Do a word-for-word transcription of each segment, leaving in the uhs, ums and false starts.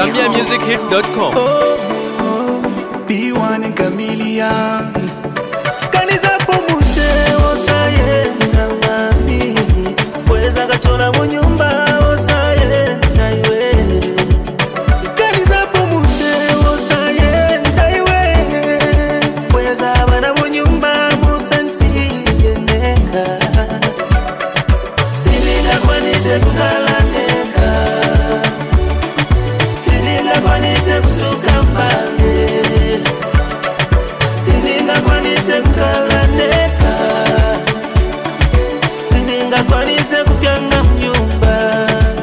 Zambia Music Hits dot com. Oh, oh, B one and Chameleon. Kaniza pomuse osaye na mami. Weza kachola mu nyumba osaye na iwe. Kaniza pomuse osaye na iwe. Weza bana mu nyumba musensi yeneka. Sininga kwanise kukala neka. Sininga kwanise kusuka mbale. Sininga kwanise kukala neka. Sininga kwanise kupyanga mnyumba.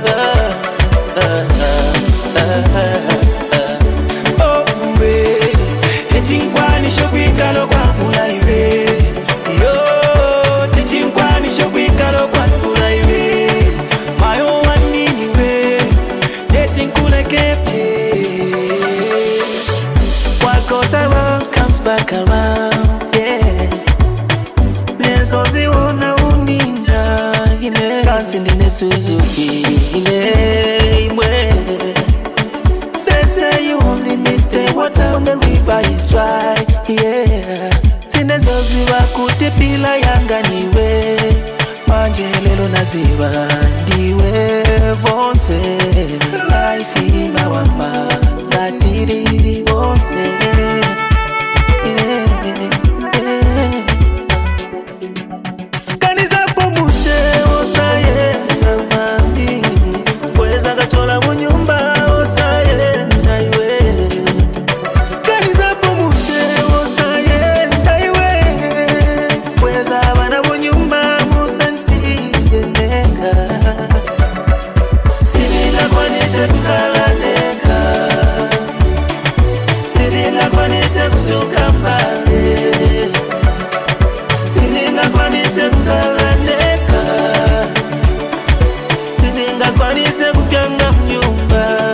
Oh we tetinkwani shokwikalo kwa mulaiwe. Yo tetinkwani shokwikalo kwa mulaiwe. Mayo wanini we tetinkule kepe. What goes around comes back around, yeah. Nezozi wona uninja ine kasi ndine Suzuki ine imwe. They say you only miss the water when the river is dry, yeah. Sinezozi wakutipila yanga niwe. Manje lelo naziwa ndiwe vonse. Life ima wama natiri vonse. Kaniza pomuse osaye na mami. Weza kachola mu nyumba osaye na iwe. Kaniza pomuse osaye na iwe. Weza bana mu nyumba musensi yeneka. Sininga kwanise kukala neka. Sininga kwanise kusuka mbale. Sininga kwanise kukala neka. Sininga kwanise kupyanga mnyumba.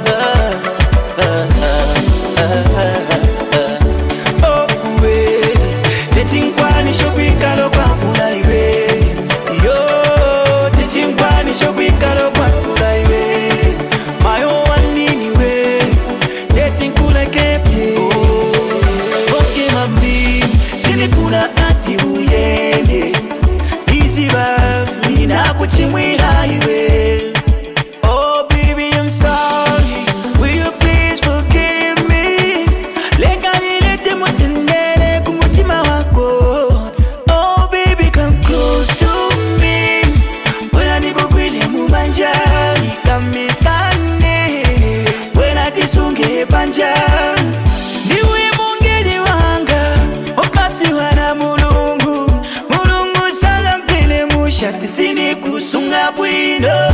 Oh we tetinkwani shokwikalo kwa mulaiwe. Yo tetinkwani shokwikalo kwa mulaiwe. Mayo wanini we tetinkule kepe. Okay mami tinipuna ati uyele. Iziba mina kuchimwila iwe. Oh baby I'm sorry, will you please forgive me? Leka nilete mutendele kumutima wako. Oh baby come close to me. Wena niko kwile mubanja ikamisane. Wena tisunge panja. Niwe mungeli wanga okasi wana mulungu. Mulungu sanga mpele mushati sini kusunga bwino.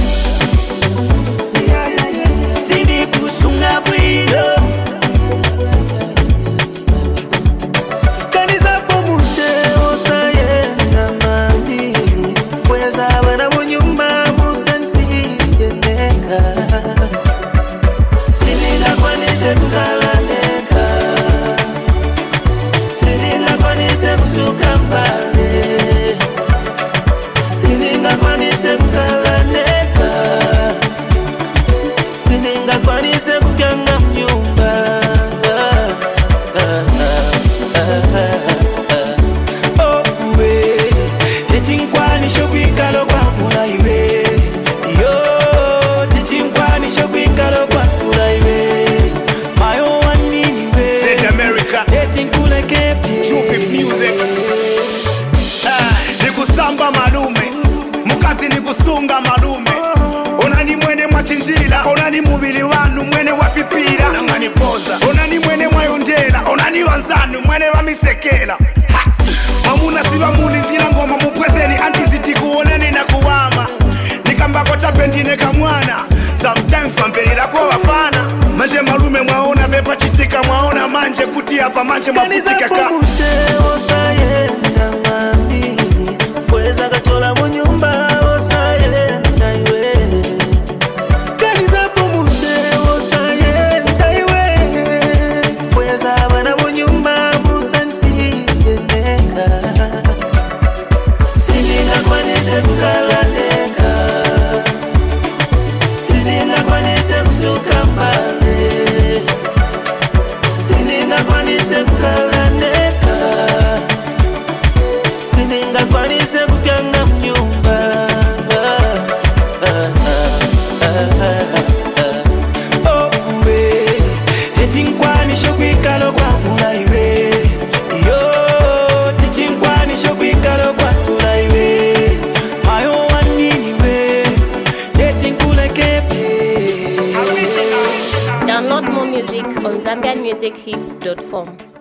Sini kusunga bwino. Kaniza pomuse osaye na mami. Weza bana mu nyumba musensi yeneka. Sininga kwanise kukala neka. Sininga kwanise kusuka mbale. Sininga kwanise kukala neka. Sininga kwanise kupyanga mnyumba. Oh we tetinkwani shokwikalo kwa mulaiwe. Yo tetinkwani shokwikalo kwa mulaiwe. Mayo wanini we Said America. tetinkule kepe. Truth music. Ah, nikusamba malume. Mukazi nikusunga malume. Onani mwene mwachinjila. Onani mubili wanu mwene wafipira. Nangani poza. Onani mwene mwayondela. Onani wanzanu mwene wamisekela. Ha! Mamuna siwa mulizila ngoma mupwezeni. Antiziti kuoneni na kuwama. Nikambako chapendine kamwana. Sometimes fambelila kwa wafana. Manje malume mwaona vepa chitika. Mwaona manje kuti hapa manje mafutika ka. Kaniza pomuse osaye na mami. Weza kachola mu nyumba osaye na iwe. Kaniza pomuse osaye na iwe. Weza bana mu nyumba musensi yeneka. Sininga kwanise kukala neka. Sininga kwanise kusuka mbale. music hits dot com.